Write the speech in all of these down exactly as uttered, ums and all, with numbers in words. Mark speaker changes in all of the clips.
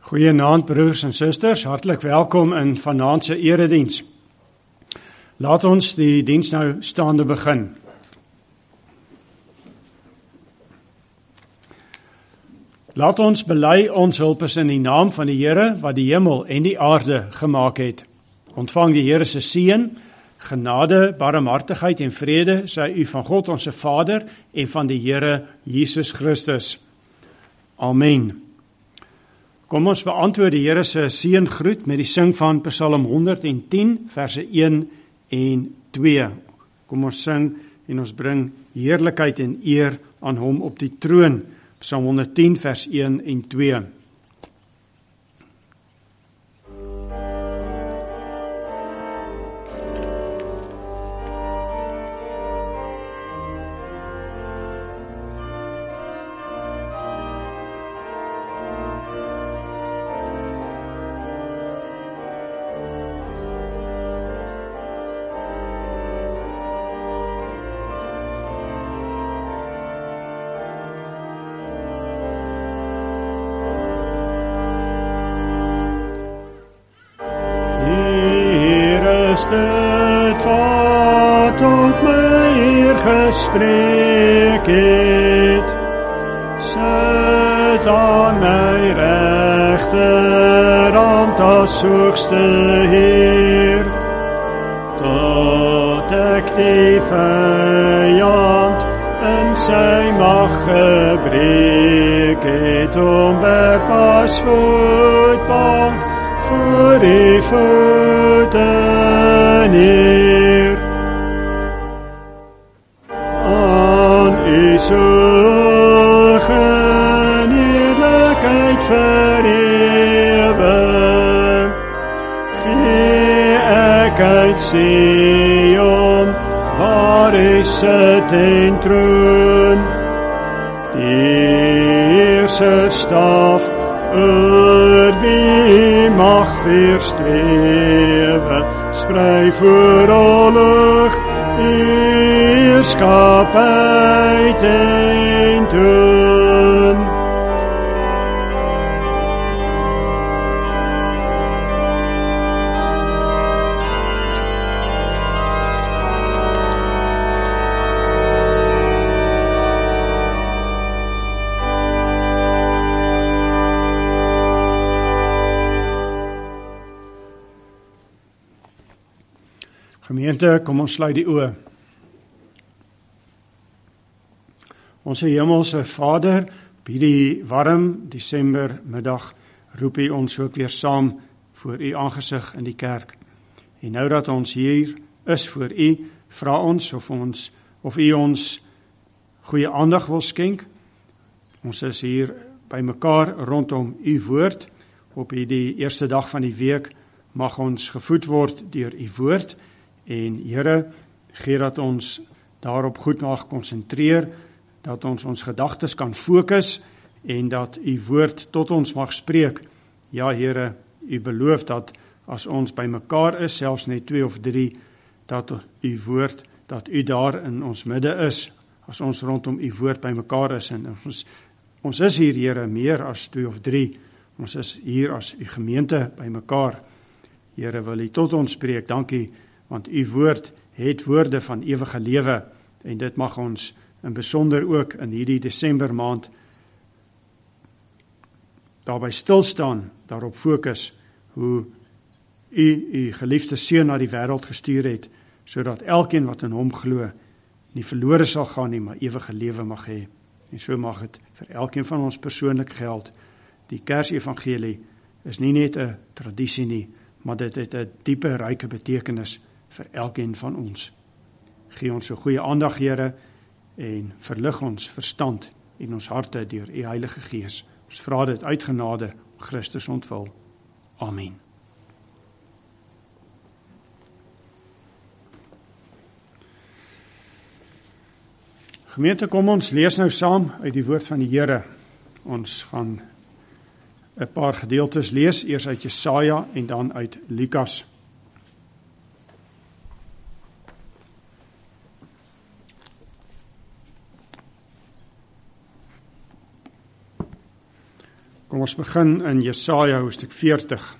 Speaker 1: Goeienaand broers en susters, hartlik welkom in vanaand se erediens. Laat ons die diens nou staande begin. Laat ons bely ons hulp is in die naam van die Here wat die hemel en die aarde gemaak het. Ontvang die Here se seën, genade, barmhartigheid en vrede sy u van God ons Vader en van die Here Jesus Christus. Amen. Kom ons beantwoord die Here se seëngroet met die sing van Psalm honderd en tien verse een en twee. Kom ons sing en ons bring heerlikheid en eer aan hom op die troon. Psalm honderd tien vers een en twee. Dit wat tot my hier gespreek het, sit aan my regterhand as hoogste Heer, tot ek die vyand in sy mag gebreek het, omwerp as voetbank voor die voete neer. Aan u soog en heerlikheid vir ewig, gee ek uit Sion, waar u sit en troon, die Heerser staf oor wie mag weerstrewe, sprei voor oorlog, heerskapheid en toon. Gemeente, kom ons sluit die oë. Onse hemelse Vader, op hierdie warm Desembermiddag roep U ons ook weer saam voor U aangesig in die kerk. En nou dat ons hier is voor U, vra ons of ons of U ons goeie aandag wil skenk. Ons is hier by mekaar rondom U woord. Op hierdie eerste dag van die week mag ons gevoed word deur U woord. En Here, gee dat ons daarop goed mag konsentreer, dat ons ons gedagtes kan fokus en dat U woord tot ons mag spreek. Ja Here, U beloof dat as ons by mekaar is, selfs net twee of drie, dat U woord, dat U daar in ons midde is, as ons rondom U woord by mekaar is. En ons, ons is hier, Here, meer as twee of drie. Ons is hier as U gemeente by mekaar. Here, wil U tot ons spreek, dankie, want U woord het woorde van ewige lewe, en dit mag ons in besonder ook in hierdie Desember maand daarby stilstaan, daarop fokus, hoe U U geliefde seun na die wêreld gestuur het, sodat elkeen wat in hom glo, nie verlore sal gaan nie, maar ewige lewe mag hê. En so mag dit vir elkeen van ons persoonlik geld. Die Kersevangelie is nie net 'n tradisie nie, maar dit het 'n diepe, ryke betekenis vir elkeen van ons. Gee ons so goeie aandag, Here, en verlig ons verstand en ons harte deur U Heilige Gees. Ons vra dit uit genade, Christus ontwil. Amen. Gemeente, kom ons lees nou saam uit die woord van die Here. Ons gaan 'n paar gedeeltes lees, eers uit Jesaja en dan uit Lukas. Kom ons begin in Jesaja hoofstuk veertig.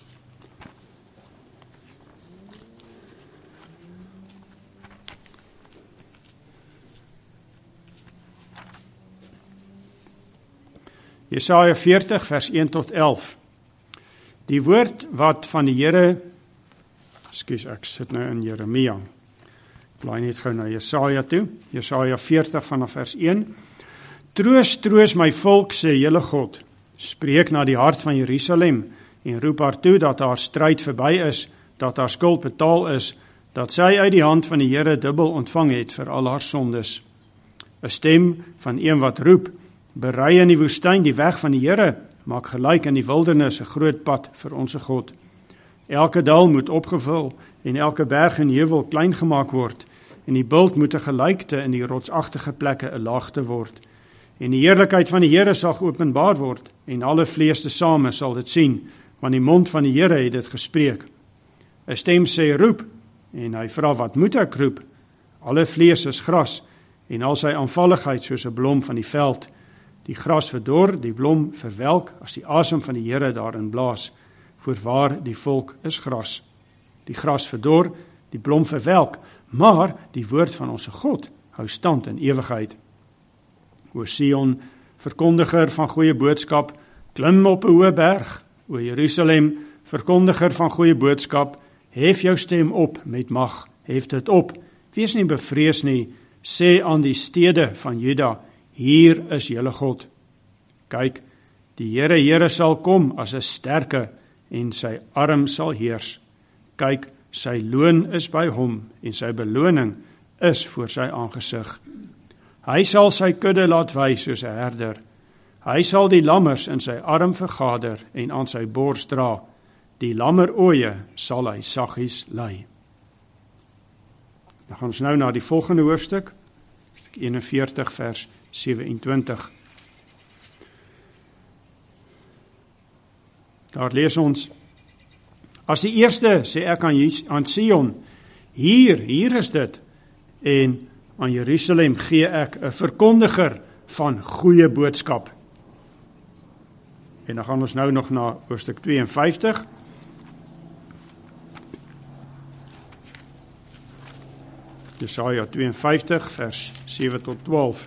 Speaker 1: Jesaja veertig vers een tot elf. Die woord wat van die Here, ekskuus, ek sit nou in Jeremia. Blaai net gou na Jesaja toe. Jesaja veertig vanaf vers een. Troos, troos my volk, sê julle God. Spreek na die hart van Jerusalem en roep haar toe dat haar stryd verby is, dat haar skuld betaal is, dat sy uit die hand van die Here dubbel ontvang het vir al haar sondes. 'n Stem van een wat roep, berei in die woestyn die weg van die Here, maak gelyk in die wildernis 'n groot pad vir onsse God. Elke dal moet opgevul en elke berg en heuwel klein gemaak word, en die bult moet 'n gelykte in die rotsagtige plekke 'n laagte word. En die heerlikheid van die Here sal geopenbaar word, en alle vlees tesame sal dit sien, want die mond van die Here het dit gespreek. 'n Stem sê roep, en hy vra wat moet ek roep? Alle vlees is gras, en al sy aanvalligheid soos 'n blom van die veld. Die gras verdor, die blom verwelk, as die asem van die Here daarin blaas. Voorwaar die volk is gras. Die gras verdor, die blom verwelk, maar die woord van ons God hou stand in ewigheid. O Sion, verkondiger van goeie boodskap, klim op 'n hoë berg. O Jerusalem, verkondiger van goeie boodskap, hef jou stem op met mag, hef dit op. Wees nie bevrees nie, sê aan die stede van Juda, hier is julle God. Kyk, die Here Here sal kom as 'n sterke, en sy arm sal heers. Kyk, sy loon is by hom, en sy beloning is voor sy aangesig. Hy sal sy kudde laat wy soos 'n herder. Hy sal die lammers in sy arm vergader en aan sy bors dra. Die lammeroeie sal hy saggies lei. Dan gaan ons nou na die volgende hoofstuk, hoofstuk eenenveertig vers sewe-en-twintig. Daar lees ons, as die eerste sê ek aan, aan Sion, hier, hier is dit, en aan Jerusalem gee ek 'n verkondiger van goeie boodskap. En dan gaan ons nou nog na hoofstuk tweeënvyftig. Jesaja tweeënvyftig vers sewe tot twaalf.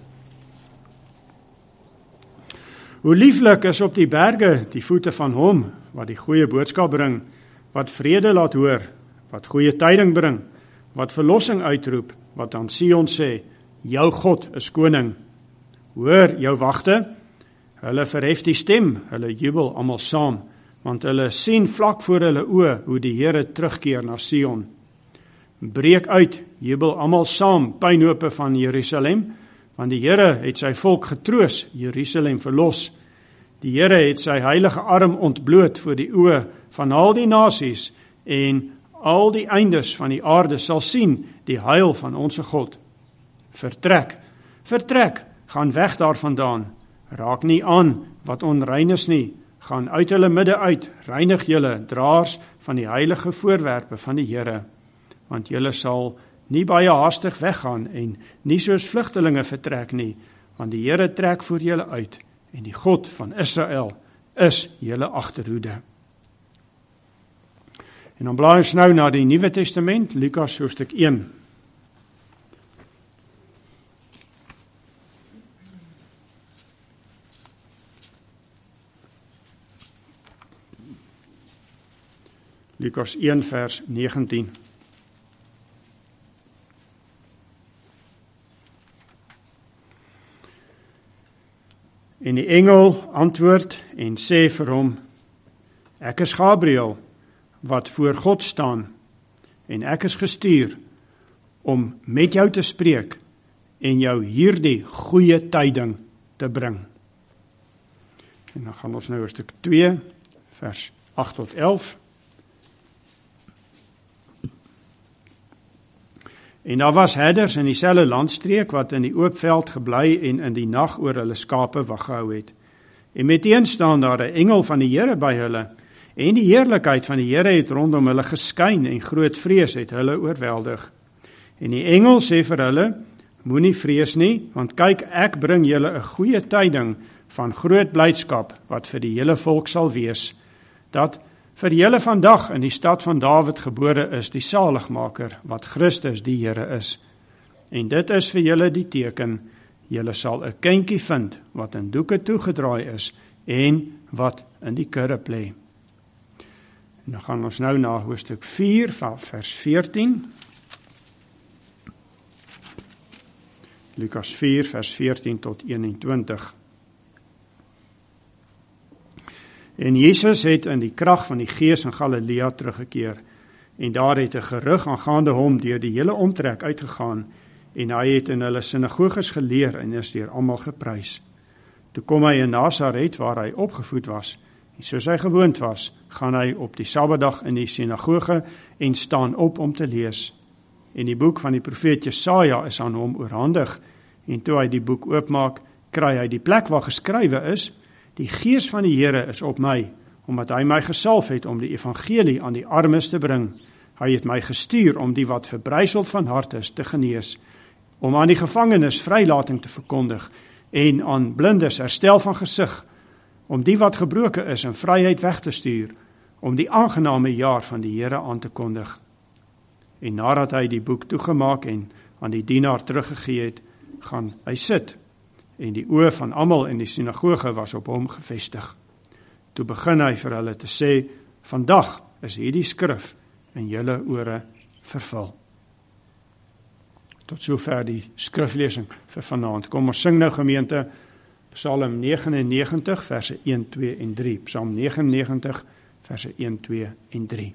Speaker 1: Hoe lieflik is op die berge die voete van hom, wat die goeie boodskap bring, wat vrede laat hoor, wat goeie tyding bring, wat verlossing uitroep, wat aan Sion sê, jou God is koning. Hoor jou wagte, hulle verhef die stem, hulle jubel almal saam, want hulle sien vlak voor hulle oë hoe die Here terugkeer na Sion. Breek uit, jubel almal saam, pynhope van Jerusalem, want die Here het sy volk getroos, Jerusalem verlos. Die Here het sy heilige arm ontbloot voor die oë van al die nasies, en al die eindes van die aarde sal sien die heil van onsse God. Vertrek, vertrek, gaan weg daarvandaan, raak nie aan wat onrein is nie, gaan uit hulle midde uit, reinig julle, draers van die heilige voorwerpe van die Here, want julle sal nie baie haastig weggaan en nie soos vlugtelinge vertrek nie, want die Here trek voor julle uit, en die God van Israel is julle agterhoede. En dan blaai ons nou na die Nuwe Testament, Lukas hoofstuk een. Lukas een vers negentien. En die engel antwoord en sê vir hom, ek is Gabriël, wat voor God staan, en ek is gestuur om met jou te spreek en jou hierdie goeie tyding te bring. En dan gaan ons nou hoofstuk twee, vers agt tot elf. En daar was herders in dieselfde landstreek wat in die oop veld gebly en in die nag oor hulle skape wag gehou het. En meteen staan daar 'n engel van die Here by hulle, en die heerlikheid van die Here het rondom hulle geskyn en groot vrees het hulle oorweldig. En die engel sê vir hulle, moenie vrees nie, want kyk, ek bring julle 'n goeie tyding van groot blydskap wat vir die hele volk sal wees, dat vir julle vandag in die stad van Dawid gebore is die saligmaker, wat Christus die Here is. En dit is vir julle die teken, julle sal 'n kindjie vind wat in doeke toegedraai is en wat in die kurp lê. En dan gaan ons nou na hoofstuk vier van vers veertien. Lukas vier vers veertien tot eenentwintig. En Jesus het in die krag van die Gees in Galilea teruggekeer, en daar het 'n gerug aangaande hom deur die hele omtrek uitgegaan, en hy het in hulle sinagoges geleer en is deur almal geprys. Toe kom hy in Nasaret waar hy opgevoed was, en soos hy gewoond was, gaan hy op die Sabbatdag in die sinagoge en staan op om te lees. En die boek van die profeet Jesaja is aan hom oorhandig, en toe hy die boek oopmaak, kry hy die plek waar geskrywe is: Die Gees van die Here is op my, omdat hy my gesalf het om die evangelie aan die armes te bring. Hy het my gestuur om die wat verbryseld van hart is te genees, om aan die gevangenes vrylating te verkondig en aan blindes herstel van gesig, om die wat gebroken is in vryheid weg te stuur, om die aangename jaar van die Here aan te kondig. En nadat hy die boek toegemaak en aan die dienaar teruggegee het, gaan hy sit, en die oë van almal in die sinagoge was op hom gefestig. Toe begin hy vir hulle te sê: Vandag is hierdie skrif in julle ore vervul. Tot sover die skriflesing vir vanaand. Kom ons sing nou gemeente Psalm negenennegentig verse een, twee en drie. Psalm negenennegentig verse een, twee en drie.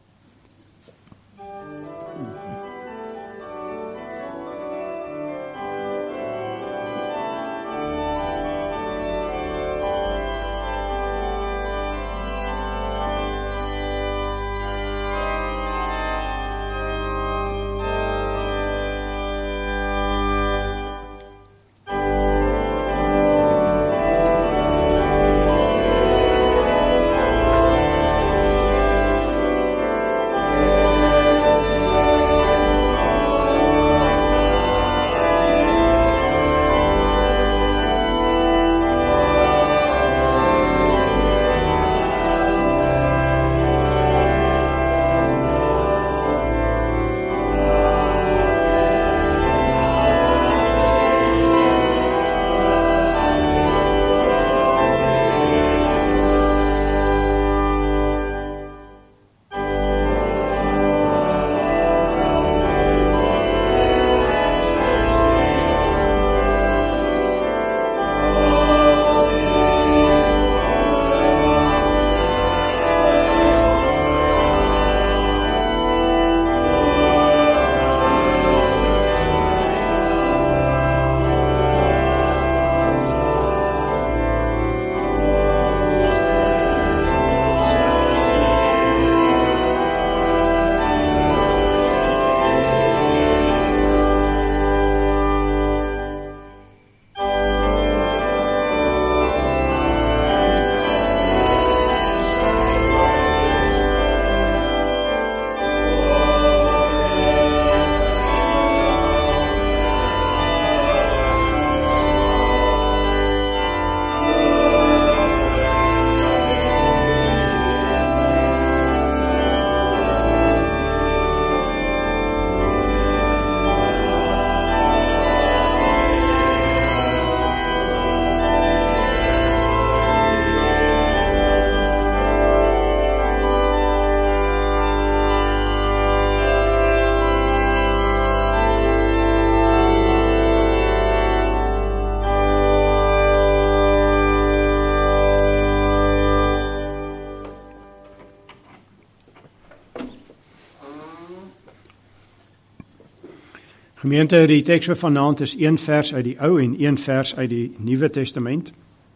Speaker 1: Gemeente, die teks vir vanaand is een vers uit die Ou en een vers uit die Nuwe Testament.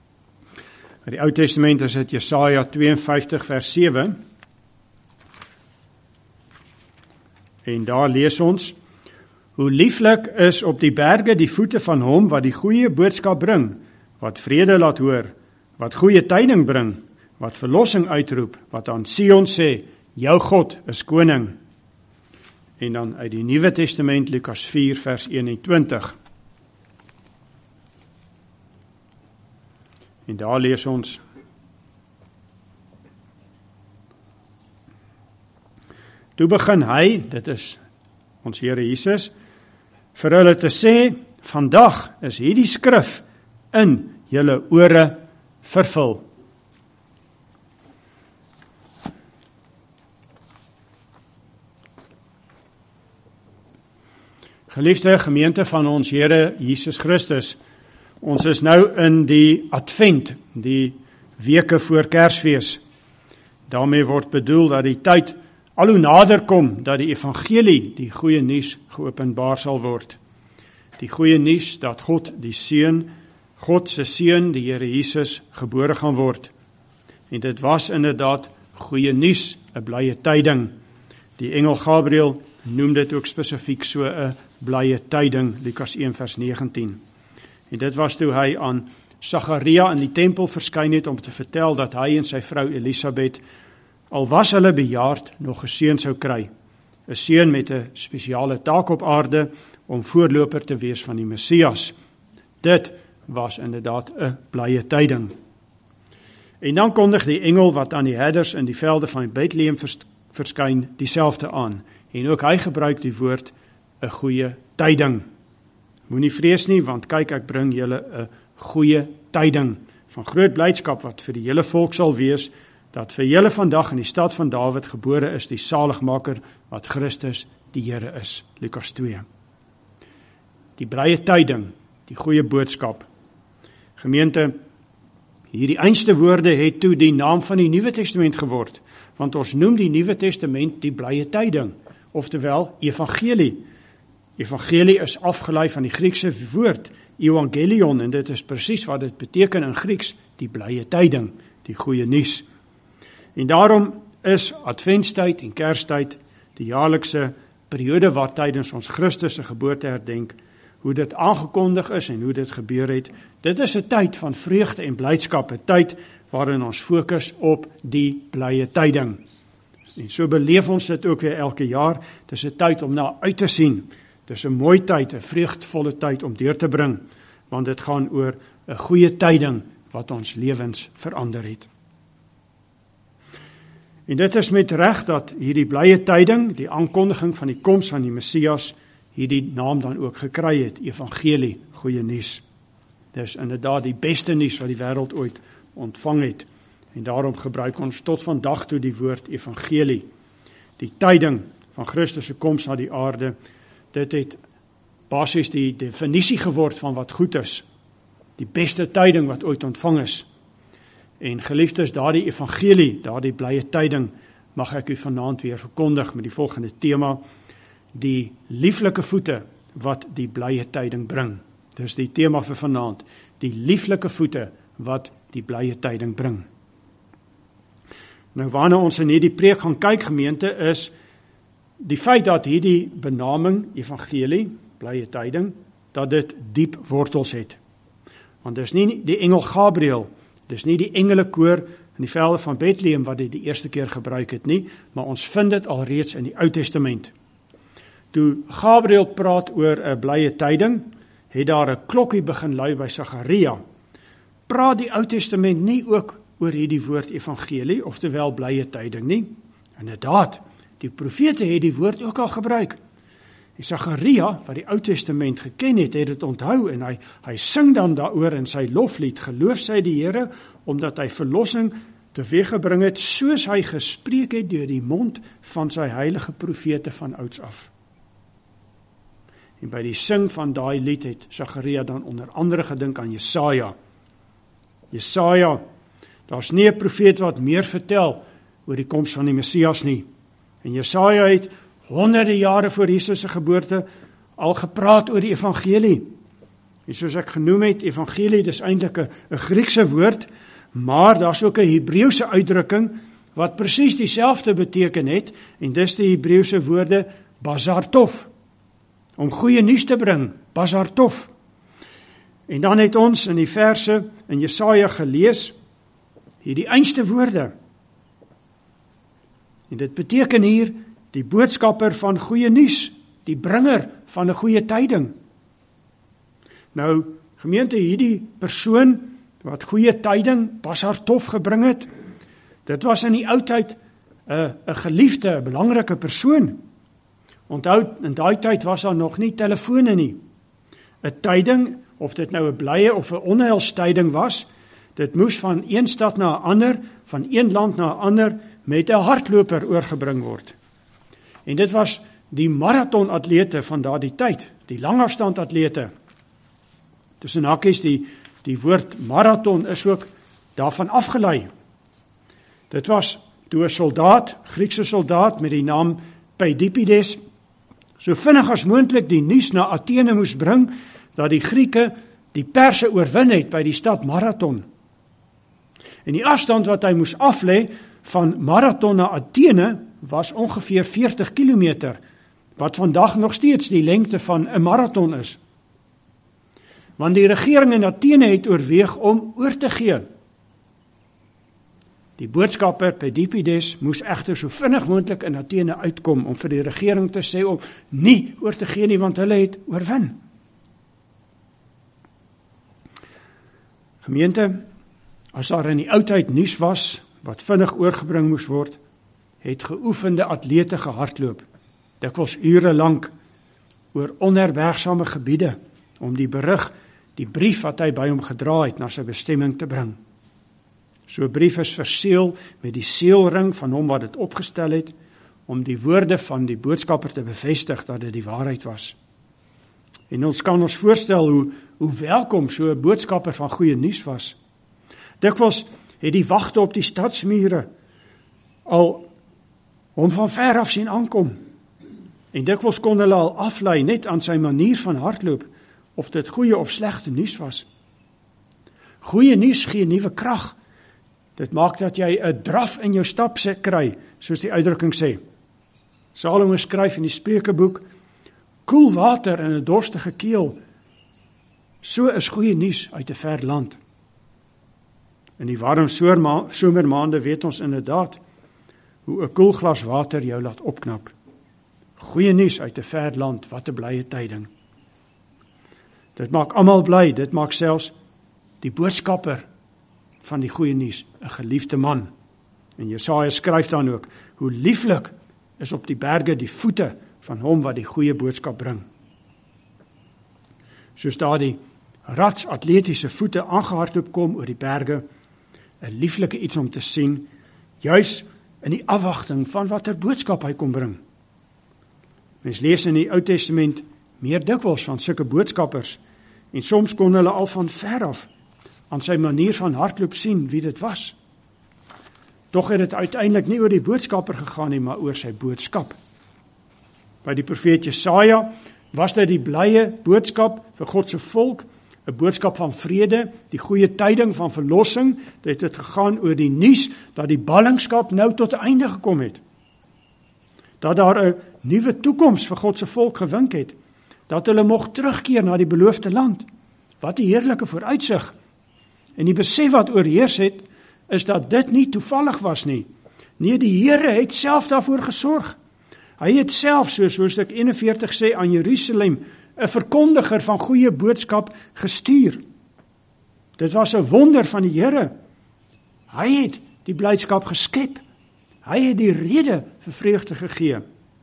Speaker 1: Uit die Ou Testament is dit Jesaja tweeënvyftig vers sewe. En daar lees ons: Hoe lieflik is op die berge die voete van hom wat die goeie boodskap bring, wat vrede laat hoor, wat goeie tyding bring, wat verlossing uitroep, wat aan Sion sê, jou God is koning. En dan uit die Nuwe Testament, Lukas vier vers eenentwintig. En daar lees ons: Toe begin hy, dit is ons Here Jesus, vir hulle te sê, vandag is hierdie skrif in julle ore vervul. Geliefde gemeente van ons Here Jesus Christus, ons is nou in die Advent, die weke voor Kersfees. Daarmee word bedoel dat die tyd al hoe nader kom, dat die evangelie, die goeie nuus, geopenbaar sal word. Die goeie nuus dat God, die Seun, God se Seun, die Here Jesus, gebore gaan word. En dit was inderdaad goeie nuus, 'n blye tyding. Die engel Gabriël noem dit ook spesifiek so 'n blye tyding, Lukas een vers negentien. En dit was toe hy aan Sagaria in die tempel verskyn het om te vertel dat hy en sy vrou Elisabeth, al was hulle bejaard, nog 'n seun sou kry. 'n Seun met 'n spesiale taak op aarde om voorloper te wees van die Messias. Dit was inderdaad 'n blye tyding. En dan kondig die engel wat aan die herders in die velde van Bethlehem vers, verskyn dieselfde aan. En ook hy gebruik die woord 'n goeie tyding. Moenie vrees nie, want kyk, ek bring julle 'n goeie tyding van groot blydskap wat vir die hele volk sal wees, dat vir julle vandag in die stad van Dawid gebore is die saligmaker wat Christus die Here is. Lukas twee. Die blye tyding, die goeie boodskap. Gemeente, hierdie einste woorde het toe die naam van die Nuwe Testament geword, want ons noem die Nuwe Testament die blye tyding, oftewel evangelie. Evangelie is afgelei van die Griekse woord evangelion, en dit is presies wat dit beteken in Grieks, die blye tyding, die goeie nuus. En daarom is Adventstyd en Kerstyd die jaarlikse periode waar tydens ons Christus se geboorte herdenk, hoe dit aangekondig is en hoe dit gebeur het. Dit is 'n tyd van vreugde en blydskap, 'n tyd waarin ons fokus op die blye tyding. En so beleef ons dit ook weer elke jaar. Dis 'n tyd om na uit te sien. Dis 'n mooi tyd, 'n vreugdevolle tyd om deur te bring, want dit gaan oor 'n goeie tyding wat ons lewens verander het. En dit is met reg dat hierdie blye tyding, die aankondiging van die koms van die Messias, hierdie naam dan ook gekry het, evangelie, goeie nuus. Dis inderdaad die beste nuus wat die wêreld ooit ontvang het. En daarom gebruik ons tot vandag toe die woord evangelie. Die tyding van Christus se koms na die aarde, dit het basies die definisie geword van wat goed is. Die beste tyding wat ooit ontvang is. En geliefdes, daardie evangelie, daardie blye tyding, mag ek u vanaand weer verkondig met die volgende tema, die lieflike voete wat die blye tyding bring. Dis die tema vir vanaand, die lieflike voete wat die blye tyding bring. Nou waarna ons in hierdie preek gaan kyk, gemeente, is die feit dat hierdie benaming, evangelie, blye tyding, dat dit diep wortels het. Want dis nie die engel Gabriël, dis nie die engelekoor in die velde van Bethlehem wat dit die eerste keer gebruik het nie, maar ons vind dit alreeds in die Ou Testament. Toe Gabriël praat oor 'n blye tyding, het daar 'n klokkie begin lui by Sagaria. Praat die Ou Testament nie ook oor hierdie woord evangelie, oftewel blye tyding nie? Inderdaad, die profete het die woord ook al gebruik. Die Sagaria, wat die Ou Testament geken het, het dit onthou en hy, hy sing dan daaroor in sy loflied, geloof sy die Here, omdat hy verlossing teweeggebring het, soos hy gespreek het deur die mond van sy heilige profete van ouds af. En by die sing van daai lied het Sagaria dan onder andere gedink aan Jesaja. Jesaja, daar's nie 'n profeet wat meer vertel oor die koms van die Messias nie. En Jesaja het honderde jare voor Jesus se geboorte al gepraat oor die evangelie. En soos ek genoem het, evangelie, dis eintlik 'n 'n Griekse woord, maar daar's ook 'n Hebreëse uitdrukking wat presies dieselfde beteken het, en dis die Hebreëse woorde basartof, om goeie nuus te bring, basartof. En dan het ons in die verse in Jesaja gelees, hierdie einste woorde. En dit beteken hier, die boodskapper van goeie nuus, die bringer van 'n goeie tyding. Nou, gemeente, hierdie persoon wat goeie tyding, Pasar Tof gebring het. Dit was in die oudheid 'n 'n geliefde, 'n belangrike persoon. Onthou, in daai tyd was daar nog nie telefone nie. 'n Tyding, of dit nou 'n blye of 'n onheilstyding was, dit moes van een stad na 'n ander, van een land na 'n ander, met 'n hardloper oorgebring word. En dit was die marathonatlete van daardie tyd, die langafstandatlete. Tussen hakies, die, die woord marathon is ook daarvan afgelei. Dit was toe 'n soldaat, Griekse soldaat met die naam Peidipides, so vinnig as moontlik die nuus na Athene moes bring, dat die Grieke die Perse oorwin het by die stad Marathon. En die afstand wat hy moes aflê van Marathon na Athene was ongeveer veertig kilometer, wat vandag nog steeds die lengte van 'n marathon is. Want die regering in Athene het oorweeg om oor te gee. Die boodskapper Peidipides moes egter so vinnig moontlik in Athene uitkom om vir die regering te sê om nie oor te gee nie, want hulle het oorwin. Gemeente, as daar in die oudheid nuus was wat vinnig oorgebring moes word, het geoefende atlete gehardloop, dikwels ure lank oor onherbergsame gebiede om die berig, die brief wat hy by hom gedra het, na sy bestemming te bring. So 'n brief is verseël met die seelring van hom wat dit opgestel het, om die woorde van die boodskapper te bevestig dat dit die waarheid was. En ons kan ons voorstel hoe, hoe welkom so 'n boodskapper van goeie nuus was. Dikwels het die wagte op die stadsmure al hom van ver af sien aankom. En dikwels kon hulle al aflei net aan sy manier van hardloop, of dit goeie of slegte nuus was. Goeie nuus gee nuwe krag. Dit maak dat jy 'n draf in jou stap kry, soos die uitdrukking sê. Salomo skryf in die Spreukeboek, koel water in 'n dorstige keel, so is goeie nuus uit 'n ver land. In die warm somermaande weet ons inderdaad hoe 'n koel glas water jou laat opknap. Goeie nuus uit 'n ver land, wat 'n blye tyding. Dit maak almal bly, dit maak selfs die boodskapper van die goeie nuus 'n geliefde man. En Jesaja skryf dan ook, hoe lieflik is op die berge die voete van hom wat die goeie boodskap bring. Soos daar die ratsatletiese voete aangehardloop kom oor die berge, 'n lieflike iets om te sien, juis in die afwagting van watter boodskap hy kom bring. Mens lees in die Ou Testament meer dikwels van sulke boodskappers, en soms kon hulle al van ver af aan sy manier van hardloop sien wie dit was. Tog het dit uiteindelik nie oor die boodskapper gegaan nie, maar oor sy boodskap. By die profeet Jesaja was dit die blye boodskap vir God se volk, 'n boodskap van vrede, die goeie tyding van verlossing. Dit het gegaan oor die nuus dat die ballingskap nou tot 'n einde gekom het. Dat daar 'n nuwe toekoms vir God se volk gewink het, dat hulle mocht terugkeer na die beloofde land. Wat 'n heerlike vooruitsig. En die besef wat oorheers het, is dat dit nie toevallig was nie. Nee, die Here het self daarvoor gesorg. Hy het self, soos hoofstuk eenenveertig sê, aan Jerusalem 'n verkondiger van goeie boodskap gestuur. Dit was 'n wonder van die Here. Hy het die blydskap geskep. Hy het die rede vir vreugde gegee.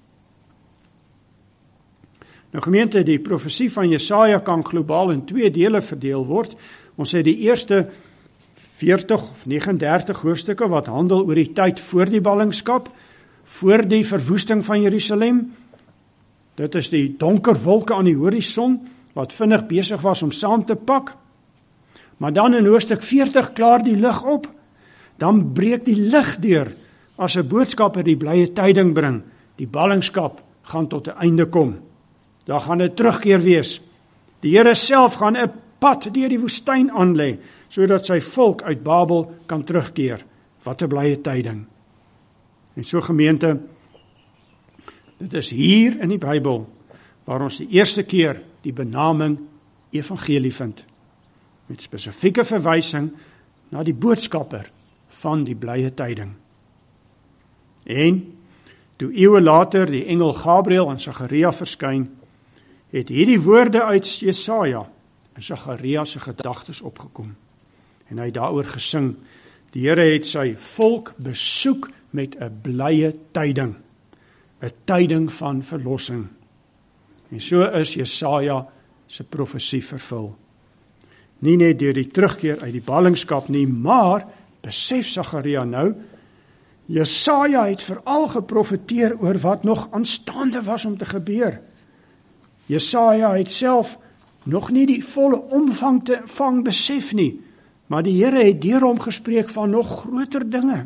Speaker 1: Nou gemeente, die profesie van Jesaja kan globaal in twee dele verdeel word. Ons het die eerste veertig of negenendertig hoofstukke wat handel oor die tyd voor die ballingskap, voor die verwoesting van Jerusalem. Dit is die donker wolke aan die horison, wat vinnig besig was om saam te pak. Maar dan in hoofstuk veertig klaar die lig op. Dan breek die lig deur, as 'n boodskapper die blye tyding bring. Die ballingskap gaan tot 'n einde kom. Daar gaan 'n terugkeer wees. Die Here self gaan 'n pad deur die woestyn aanlê, sodat sy volk uit Babel kan terugkeer. Wat 'n blye tyding. En so gemeente, dit is hier in die Bybel, waar ons die eerste keer die benaming evangelie vind, met spesifieke verwysing na die boodskapper van die blye tyding. En, toe eeue later die engel Gabriël aan Sagaria verskyn, het hierdie woorde uit Jesaja in Sagaria se gedagtes opgekom. en hy het daaroor gesing. Die Here het sy volk besoek met 'n blye tyding, 'n tyding van verlossing. En so is Jesaja se profesie vervul. Nie net deur die terugkeer uit die ballingskap nie, maar, besef Sagaria nou, Jesaja het veral geprofeteer oor wat nog aanstaande was om te gebeur. Jesaja het self nog nie die volle omvang te vang besef nie, maar die Here het deur hom gespreek van nog groter dinge.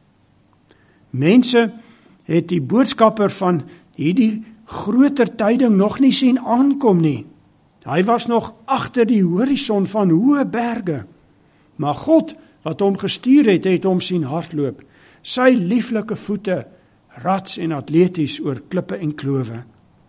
Speaker 1: Mense het die boodskapper van hierdie groter tyding nog nie sien aankom nie. Hy was nog agter die horison van hoë berge. Maar God, wat hom gestuur het, het hom sien hardloop. Sy lieflike voete, rats en atleties oor klippe en klowe.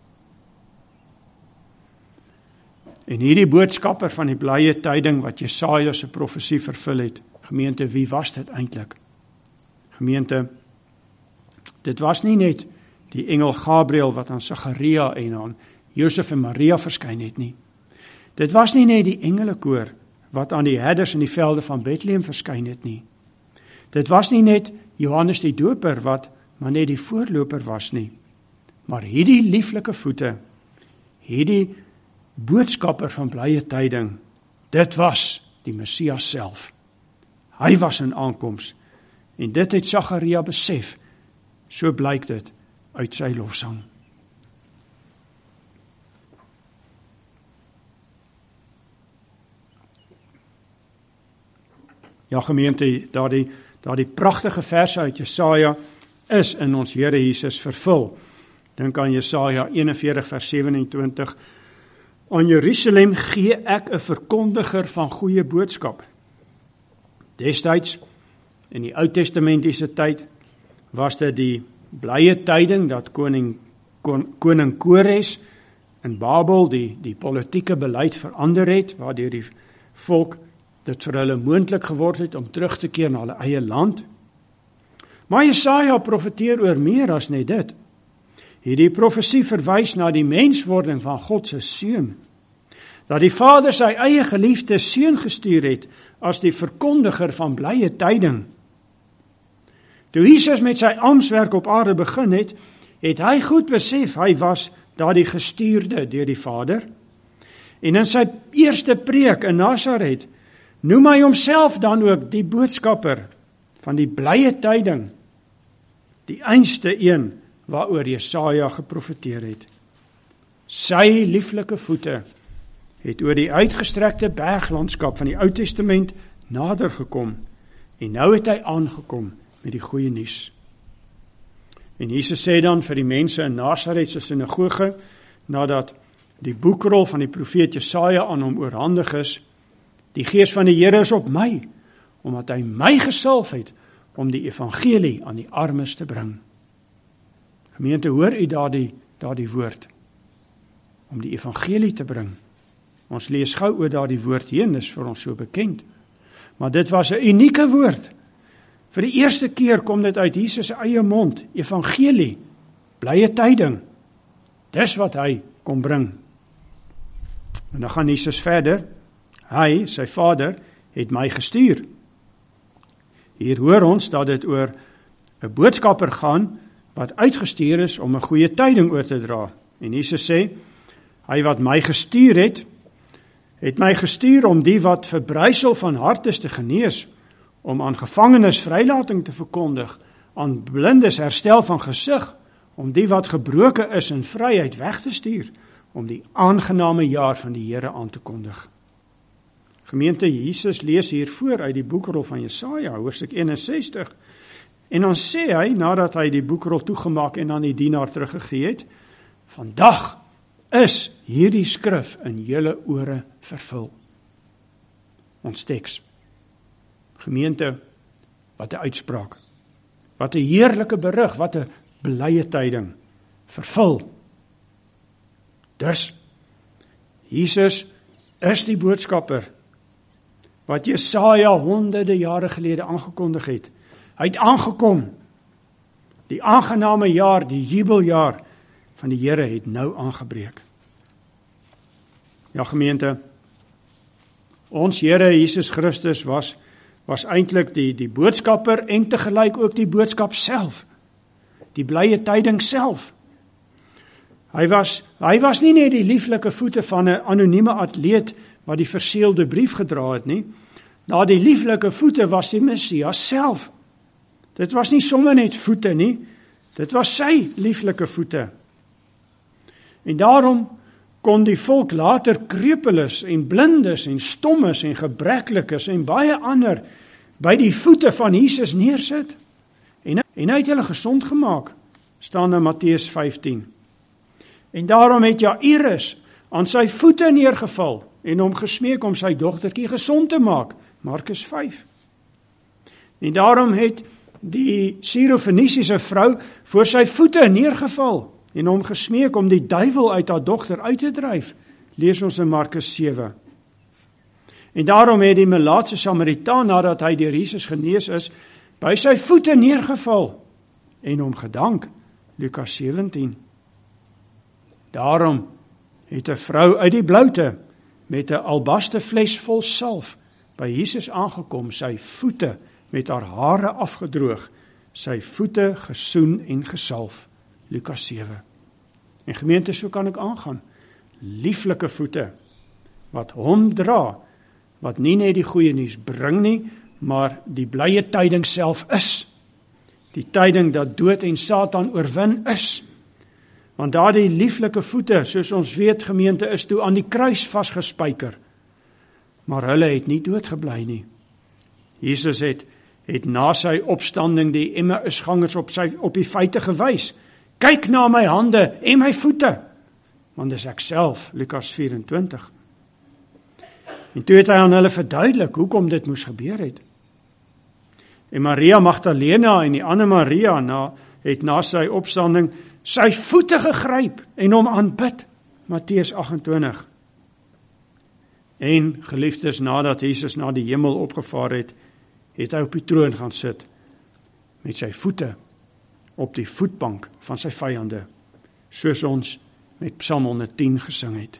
Speaker 1: En hierdie boodskapper van die blye tyding wat Jesaja se profesie vervul het, gemeente, wie was dit eintlik? Gemeente, dit was nie net die engel Gabriël wat aan Sagaria en aan Josef en Maria verskyn het nie. Dit was nie net die engelekoor wat aan die herders in die velde van Bethlehem verskyn het nie. Dit was nie net Johannes die Doper wat maar net die voorloper was nie. Maar hierdie lieflike voete, hierdie boodskapper van blye tyding, dit was die Messias self. Hy was in aankoms en dit het Sagaria besef. So blyk dit uit sy lofsang. Ja, gemeente, daardie daardie pragtige verse uit Jesaja is in ons Here Jesus vervul. Dink aan Jesaja eenenveertig vers sewenentwintig. Aan Jerusalem gee ek 'n verkondiger van goeie boodskap. Destyds, in die Ou Testamentiese tyd, was dit die blye tyding dat koning kon, koning Kores in Babel die die politieke beleid verander het, waardeur die volk dit vir hulle moontlik geword het om terug te keer na hulle eie land. Maar Jesaja profeteer oor meer as net dit. Hierdie profesie verwys na die menswording van God se seun, dat die Vader sy eie geliefde seun gestuur het as die verkondiger van blye tyding. Toe Jesus met sy amptswerk op aarde begin het, het hy goed besef hy was daardie gestuurde deur die Vader. En in sy eerste preek in Nasaret noem hy homself dan ook die boodskapper van die blye tyding, die einste een waaroor Jesaja geprofeteer het. Sy lieflike voete het oor die uitgestrekte berglandskap van die Ou Testament nader gekom en nou het hy aangekom met die goeie nuus. En Jesus sê dan vir die mense in Nasaret se sinagoge, nadat die boekrol van die profeet Jesaja aan hom oorhandig is, die Gees van die Here is op my, omdat hy my gesalf het om die evangelie aan die armes te bring. Gemeente, hoor u daardie, daardie woord, om die evangelie te bring. Ons lees gou oor daardie woord heen, dis vir ons so bekend. Maar dit was 'n unieke woord. Vir die eerste keer kom dit uit Jesus se eie mond, evangelie, blye tyding. Dis wat hy kom bring. En dan gaan Jesus verder. Hy, sy Vader, het my gestuur. Hier hoor ons dat dit oor 'n boodskapper gaan wat uitgestuur is om 'n goeie tyding oor te dra. En Jesus sê, hy wat my gestuur het, het my gestuur om die wat verbrysel van hart is te genees, om aan gevangenes vrylating te verkondig, aan blindes herstel van gesig, om die wat gebroken is in vryheid weg te stuur, om die aangename jaar van die Here aan te kondig. Gemeente, Jesus lees hier voor uit die boekrol van Jesaja, hoofstuk eenensestig, en dan sê hy, nadat hy die boekrol toegemaak en aan die dienaar teruggegee het, vandag is hierdie skrif in julle ore vervul. Ons teks. Gemeente, wat 'n uitspraak, wat 'n heerlike berig, wat 'n blye tyding, vervul. Dus, Jesus is die boodskapper, wat Jesaja honderde jare gelede aangekondig het. Hy het aangekom, die aangename jaar, die jubeljaar van die Here het nou aangebreek. Ja, gemeente, Ons Here Jesus Christus was, was eintlik die, die boodskapper en tegelyk ook die boodskap self. Die blye tyding self. Hy was, hy was nie net die lieflike voete van 'n anonieme atleet wat die verseelde brief gedra het nie. Na die lieflike voete was die Messias self. Dit was nie sommer net voete nie, dit was sy lieflike voete. En daarom kon die volk later krepeles en blindes en stommes en gebreklikes en baie ander by die voete van Jesus neersit. En, en hy het hulle gesond gemaak, staan in Matteus vyftien. En daarom het Jairus aan sy voete neergeval en hom gesmeek om sy dogtertjie gesond te maak, Markus vyf. En daarom het die Sirofenisiese vrou voor sy voete neergeval en hom gesmeek om die duiwel uit haar dogter uit te dryf, lees ons in Markus sewe. En daarom het die melaatse Samaritaan, nadat hy deur Jesus genees is, by sy voete neergeval en hom gedank, Lukas sewentien. Daarom het 'n vrou uit die bloute met 'n albaste fles vol salf by Jesus aangekom, sy voete met haar hare afgedroog, sy voete gesoen en gesalf, Lukas sewe. En gemeente, so kan ek aangaan. Lieflike voete, wat hom dra, wat nie net die goeie nuus bring nie, maar die blye tyding self is. Die tyding dat dood en Satan oorwin is. Want daardie lieflike voete, soos ons weet, gemeente, is toe aan die kruis vasgespijker. Maar hulle het nie doodgebly nie. Jesus het, het na sy opstanding die Emmausgangers op, sy, op die feite gewys. Kyk na my hande en my voete, want dis ek self, Lukas vyf-en-twintig. En toe het hy aan hulle verduidelik hoekom dit moes gebeur het. En Maria Magdalena en die ander Maria na, het na sy opstanding sy voete gegryp en hom aanbid, Matteus agt-en-twintig. En geliefdes, nadat Jesus na die hemel opgevaar het, het hy op die troon gaan sit, met sy voete op die voetbank van sy vyande, soos ons met Psalm honderdtien gesing het.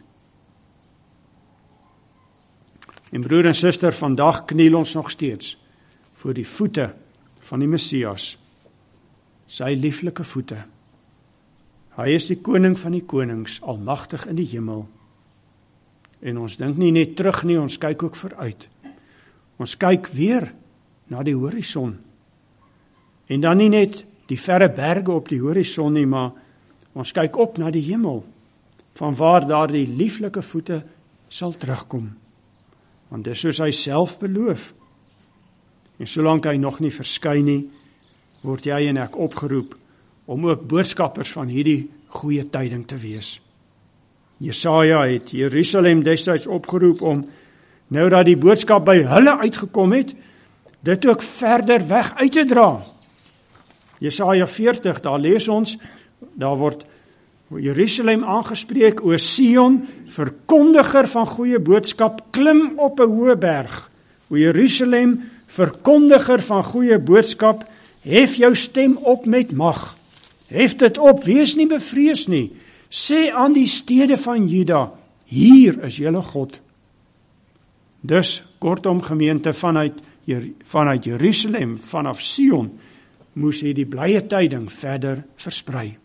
Speaker 1: En broer en suster, vandag kniel ons nog steeds voor die voete van die Messias, sy lieflike voete. Hy is die koning van die konings, almagtig in die hemel. En ons dink nie net terug nie, ons kyk ook vooruit. Ons kyk weer na die horison. En dan nie net die verre berge op die horison nie, maar ons kyk op na die hemel, van waar daar die lieflike voete sal terugkom. Want dis soos hy self beloof. En solank hy nog nie verskyn nie, word jy en ek opgeroep om ook boodskappers van hierdie goeie tyding te wees. Jesaja het Jerusalem destyds opgeroep om, nou dat die boodskap by hulle uitgekom het, dit ook verder weg uit te dra. Jesaja veertig, daar lees ons, daar word Jerusalem aangespreek, o Sion, verkondiger van goeie boodskap, klim op 'n hoë berg. O Jerusalem, verkondiger van goeie boodskap, hef jou stem op met mag. Hef dit op, wees nie bevrees nie. Sê aan die stede van Juda, hier is julle God. Dus, kortom gemeente, vanuit, vanuit Jerusalem, vanaf Sion, moes hy die blye tyding verder versprei.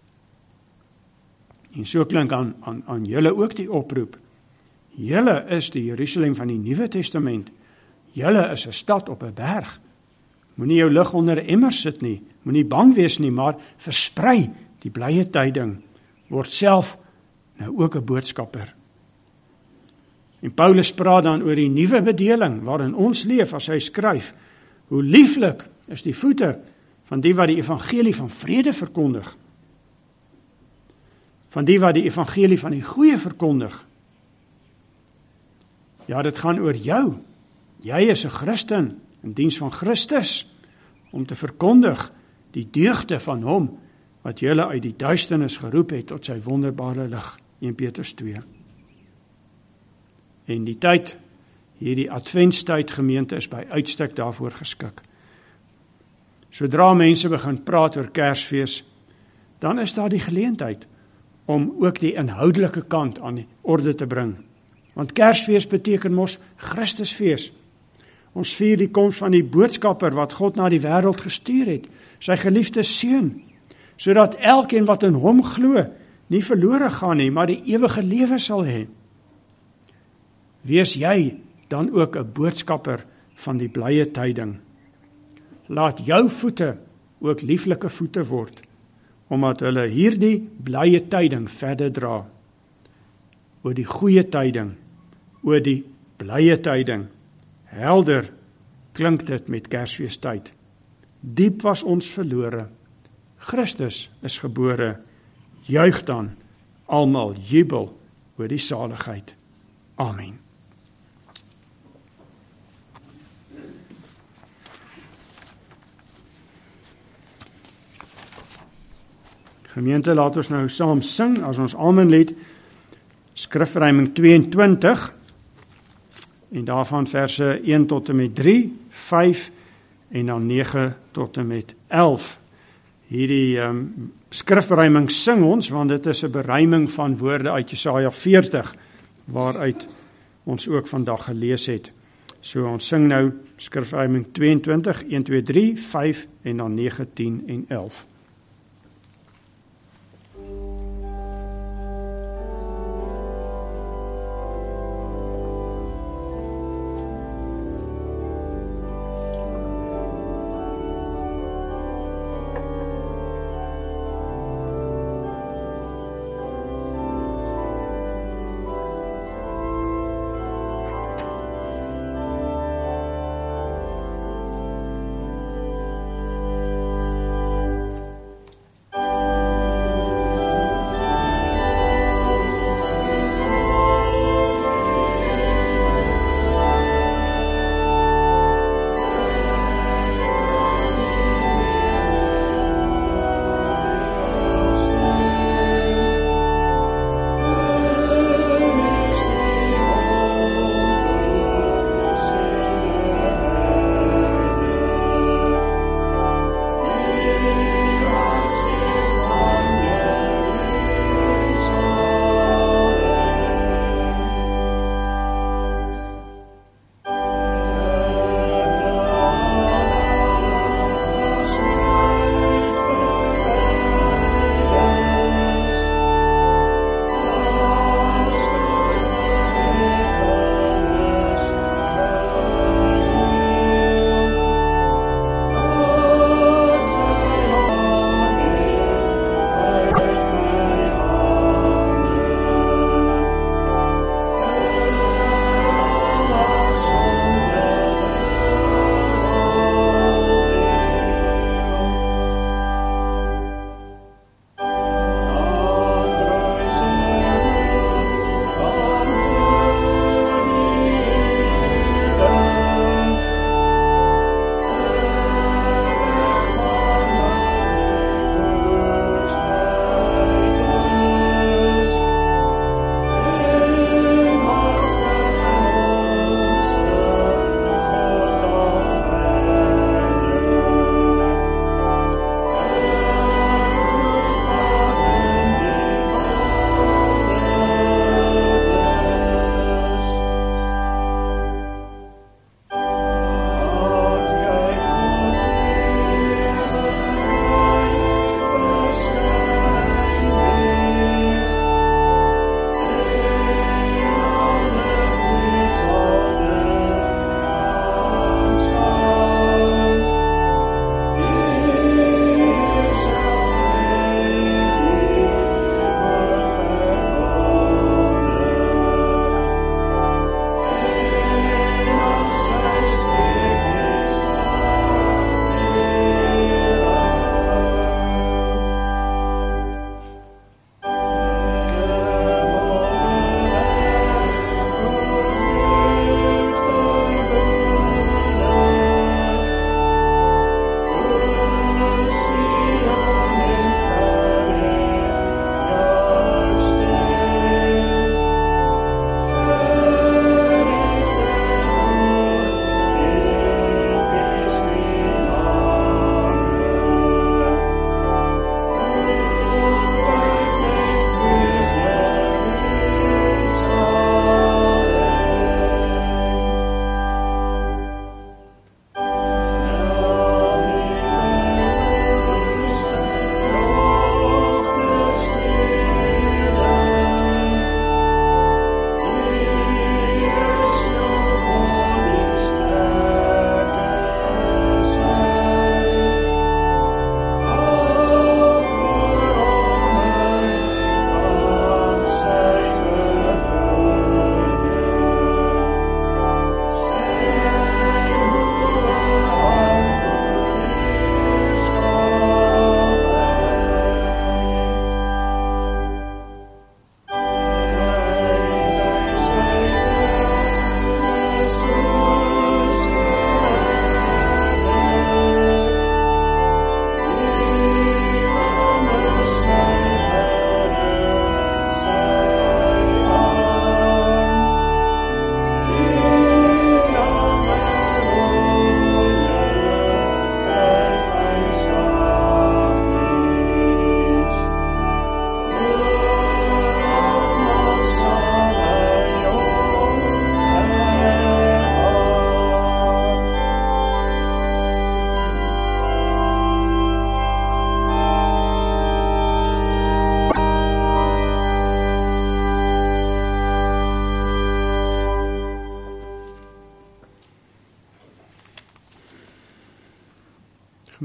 Speaker 1: En so klink aan, aan, aan julle ook die oproep. Julle is die Jerusalem van die Nuwe Testament. Julle is 'n stad op 'n berg. Moenie jou lig onder 'n emmer sit nie, moenie bang wees nie, maar versprei die blye tyding. Word self nou ook 'n boodskapper. En Paulus praat dan oor die nuwe bedeling waarin ons leef as hy skryf. Hoe lieflik is die voete van die wat die evangelie van vrede verkondig. Van die wat die evangelie van die goeie verkondig. Ja, dit gaan oor jou. Jy is 'n Christen in diens van Christus om te verkondig die deugde van hom wat julle uit die duisternis geroep het tot sy wonderbare lig, een Petrus twee. En die tyd, hierdie adventstyd gemeente is by uitstek daarvoor geskik. Sodra mense begin praat oor Kersfees, dan is daar die geleentheid om ook die inhoudelike kant aan die orde te bring. Want Kersfees beteken mos Christusfees. Ons vier die koms van die boodskapper wat God na die wêreld gestuur het, sy geliefde seun, sodat elkeen wat in hom glo, nie verlore gaan nie, maar die ewige lewe sal hê. Wees jy dan ook 'n boodskapper van die blye tyding. Laat jou voete ook lieflike voete word, omdat hulle hierdie blye tyding verder dra. Oor die goeie tyding, oor die blye tyding. Helder klink dit met Kersfeestyd. Diep was ons verlore. Christus is gebore. Juig dan almal jubel oor die saligheid. Amen. Gemeente, laat ons nou saam sing as ons Amenlied, skrifverryming tweeëntwintig, en daarvan verse een tot en met drie, vyf en dan nege tot en met elf. Hierdie um, skrifverryming sing ons, want dit is 'n beryming van woorde uit Jesaja veertig, waaruit ons ook vandag gelees het. So ons sing nou skrifverryming tweeëntwintig, een, twee, drie, vyf en dan nege, tien en elf.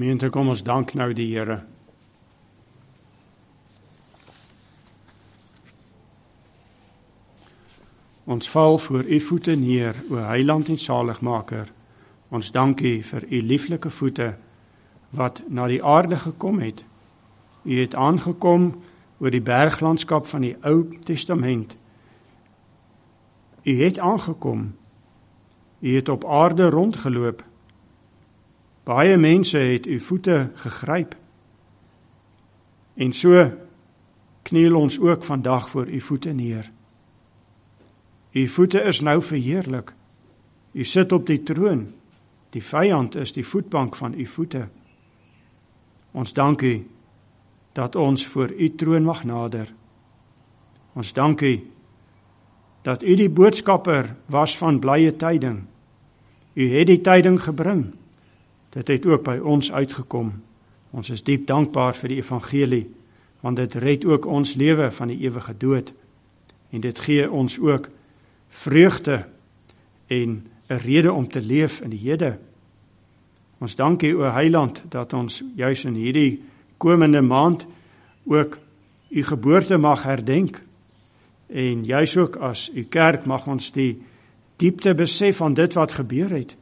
Speaker 1: Gemeente, kom ons dank nou die Here. Ons val voor u voete neer, o Heiland en Saligmaker. Ons dank u vir u lieflike voete, wat na die aarde gekom het. U het aangekom oor die berglandskap van die Ou Testament. U het aangekom. U het op aarde rondgeloop. Baie mense het u voete gegryp. En so kniel ons ook vandag voor u voete neer. U voete is nou verheerlik. U sit op die troon. Die vyand is die voetbank van u voete. Ons dank u dat ons voor u troon mag nader. Ons dank u dat u die boodskapper was van blye tyding. U het die tyding gebring. Dit het ook by ons uitgekom. Ons is diep dankbaar vir die evangelie, want dit red ook ons lewe van die ewige dood. En dit gee ons ook vreugde en 'n rede om te leef in die hede. Ons dank u, o Heiland, dat ons juis in hierdie komende maand ook u geboorte mag herdenk. En juis ook as u kerk mag ons die diepte besef van dit wat gebeur het.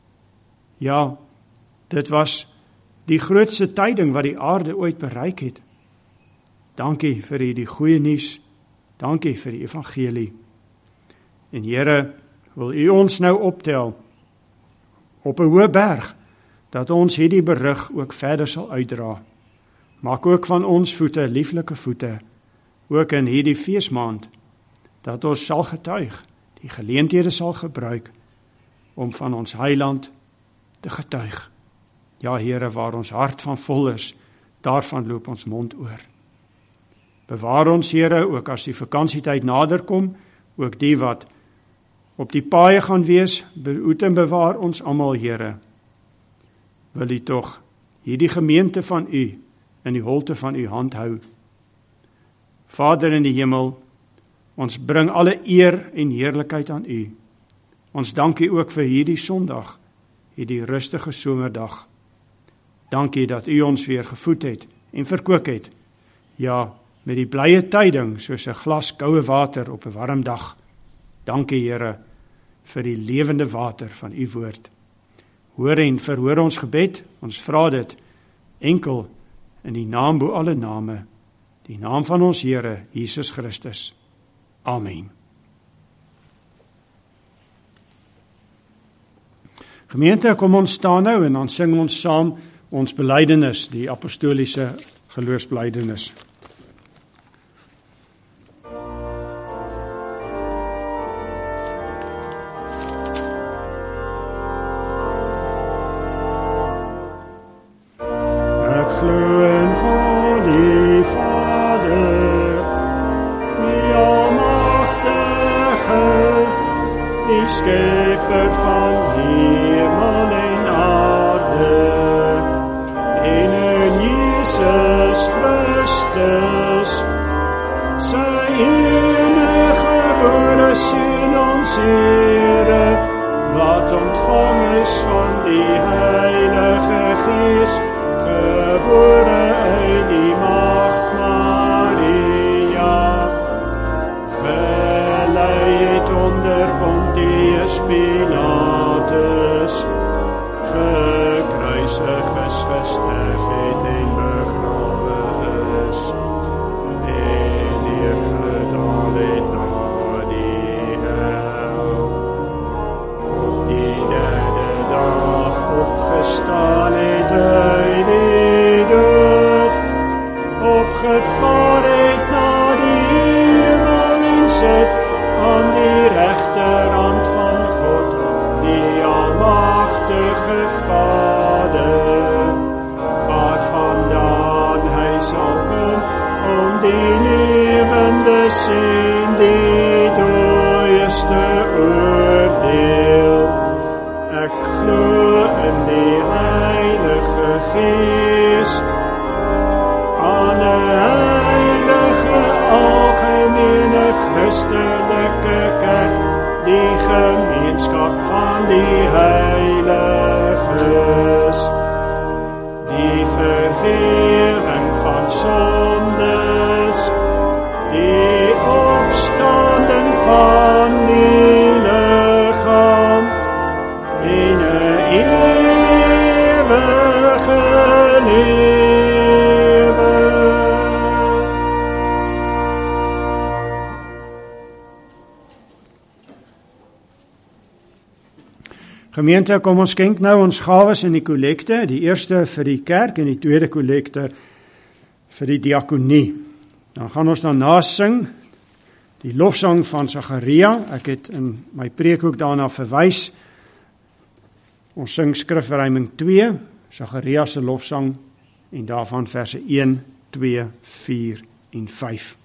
Speaker 1: Ja, dit was die grootste tyding wat die aarde ooit bereik het. Dankie vir die goeie nuus. Dankie vir die evangelie. En Here, wil u ons nou optel op 'n hoë berg, dat ons hierdie berig ook verder sal uitdra. Maak ook van ons voete lieflike voete, ook in hierdie feesmaand, dat ons sal getuig, die geleenthede sal gebruik, om van ons Heiland te getuig. Ja, Here, waar ons hart van vol is, daarvan loop ons mond oor. Bewaar ons, Here, ook as die vakansietyd nader kom, ook die wat op die paaie gaan wees, behoed en bewaar ons almal, Here. Wil u tog hierdie gemeente van u in die holte van u hand hou. Vader in die hemel, ons bring alle eer en heerlikheid aan u. Ons dank u ook vir hierdie Sondag, hierdie rustige somerdag. Dankie dat u ons weer gevoed het en verkoop het. Ja, met die blye tyding soos 'n glas koue water op 'n warm dag. Dankie, Here, vir die lewende water van u woord. Hoor en verhoor ons gebed, ons vra dit enkel in die naam bo alle name, die naam van ons Here, Jesus Christus. Amen. Gemeente, kom ons staan nou en dan sing ons saam ons belydenis, die apostoliese geloofsbelydenis.
Speaker 2: Schepper van hemel en aarde, en in Jesus Christus, sy enige gebore Seun ons Here, wat ontvang is van die Heilige Gees, gebore uit die maagd Maria, gelei het onder Pontius Pilatus, gekruisig is, gesterf het en begrawe is, en neergedaal het na die hel, op die derde dag opgestaan het uit die dood, opgevaar het na die hemel en sit aan die regterhand van God, die almagtige Vader, waarvandaan hy sal kom, om die lewendes en die dooies te oordeel. Ek glo in die Heilige Gees, aan 'n heilige algemene Christelike kerk, die gemeenskap van die heiliges, die vergeving van sondes, die opstanding van die liggaam, en 'n ewige lewe.
Speaker 1: Gemeente, kom ons skenk nou ons gawes in die kollekte, die eerste vir die kerk en die tweede kollekte vir die diakonie. Dan gaan ons daarna sing die lofsang van Sagaria. Ek het in my preek ook daarna verwys. Ons sing skrifverruiming twee, Sagaria se lofsang, en daarvan verse een, twee, vier en vyf.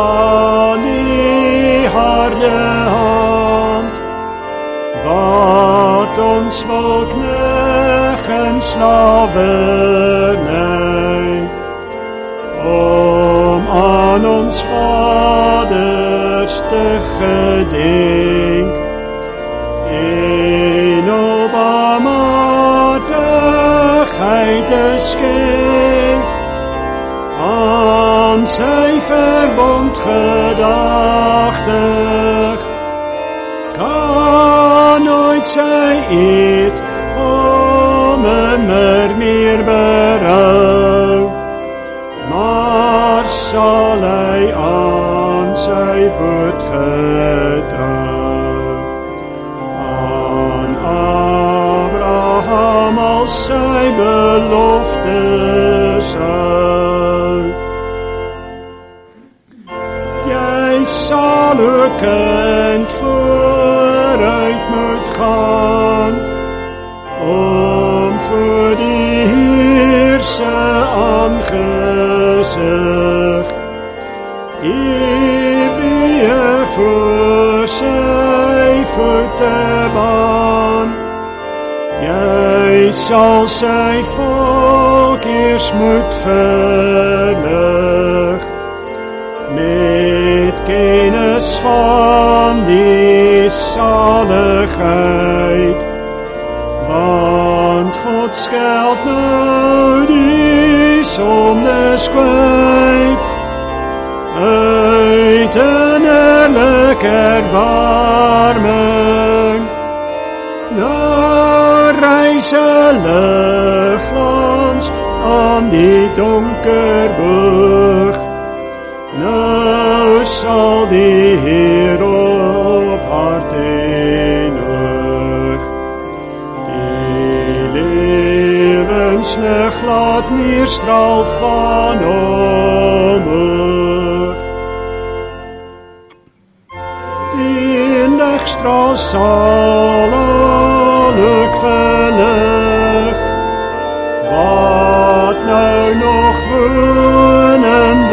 Speaker 2: Van die harde hand, ons wil kneg en slavernij, om aan ons vaders te gedenk, en op barmhartigheid te skenk, aan sy verbond gedagtig, kan nooit sy eed om immer meer berou, maar sal hy aan sy woord getrou, aan Abraham al sy beloftes hou. Jy sal ook kind vooruit moet gaan, om voor die Heer se aangesig, ewige voor sy voete baan. Jy sal sy volk eers moet verlig, met kennis van die saligheid, want God skeld nou die sondes kwyt, uit innerlik erbarming, daar reis 'n ligglans aan die donker boog. Nou sal die Heer op hart en oog die lewenslig laat neerstraal van omhoog. Die ligstraal sal ook verlig wat nou nog woon in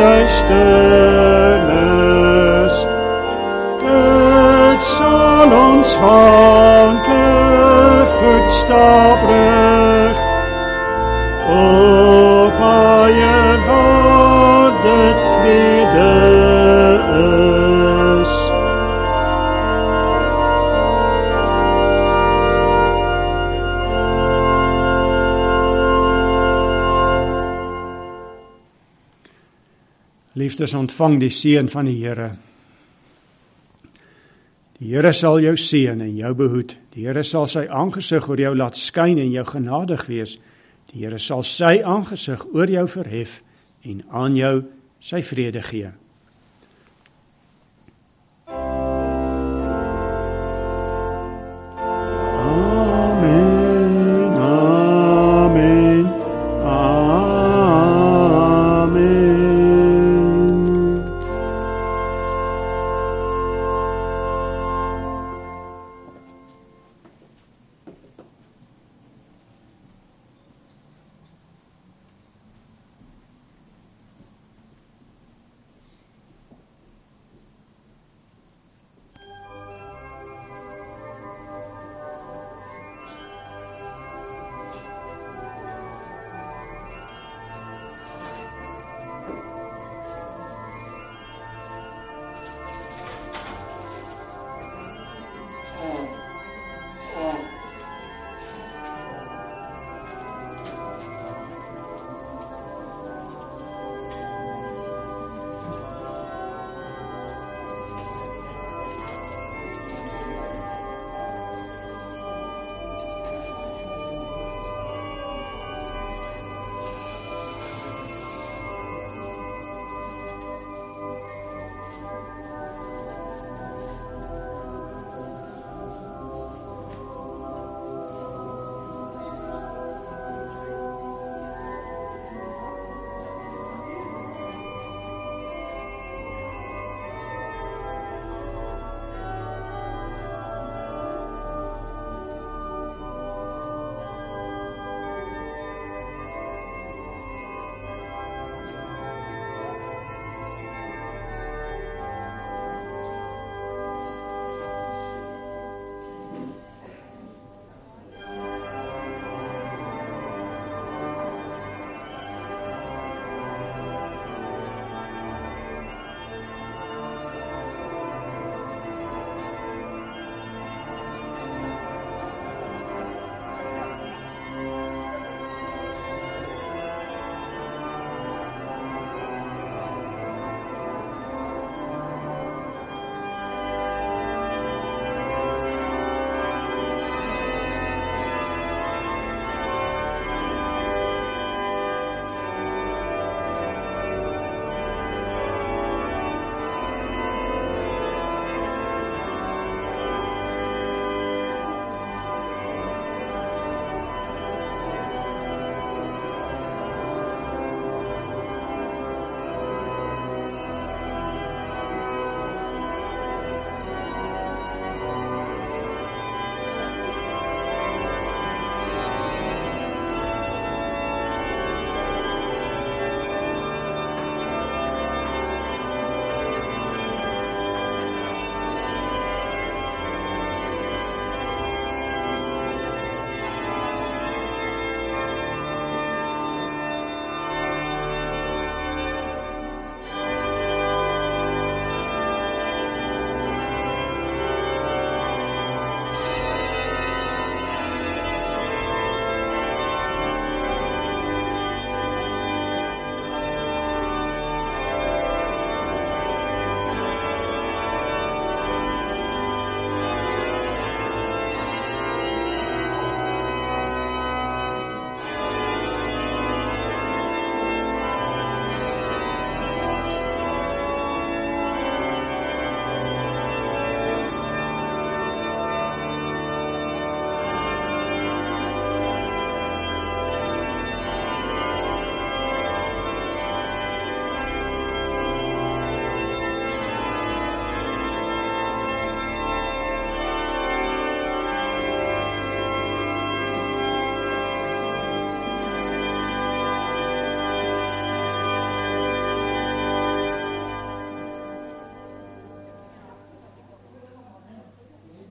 Speaker 2: duisternis. Dit sal ons wankele voetstap rig op paaie waar dit vrede is.
Speaker 1: Liefdes, ontvang die seën van die Here. Die Here sal jou seën en jou behoed. Die Here sal sy aangesig oor jou laat skyn en jou genadig wees. Die Here sal sy aangesig oor jou verhef en aan jou sy vrede gee.